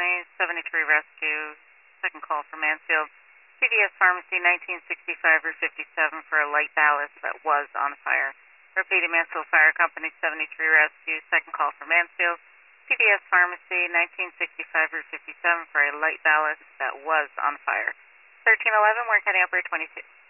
County, 73 Rescue, second call for Mansfield. CVS Pharmacy, 1965 Route 57 for a light ballast that was on fire. Repeating, Mansfield Fire Company, 73 Rescue, second call for Mansfield. CVS Pharmacy, 1965 Route 57 for a light ballast that was on fire. 1311, Warren County Operator 22.